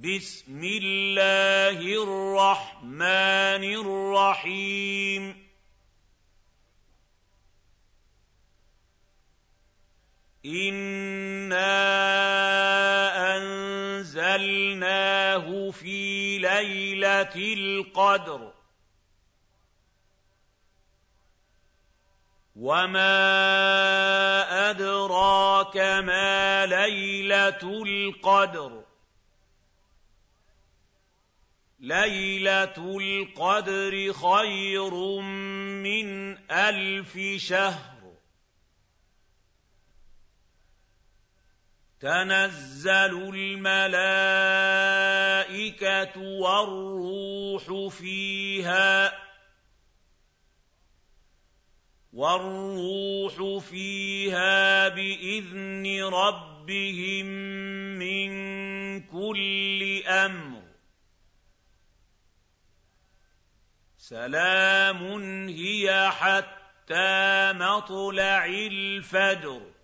بسم الله الرحمن الرحيم إِنَّا أَنزَلْنَاهُ فِي لَيْلَةِ الْقَدْرِ وَمَا أَدْرَاكَ مَا لَيْلَةُ الْقَدْرِ لَيْلَةُ الْقَدْرِ خَيْرٌ مِّنْ أَلْفِ شَهْرٍ تَنَزَّلُ الْمَلَائِكَةُ وَالرُّوحُ فِيهَا بِإِذْنِ رَبِّهِم مِّن كُلِّ أَمْرٍ سَلَامٌ هِيَ حَتَّىٰ مَطْلَعِ الْفَجْرِ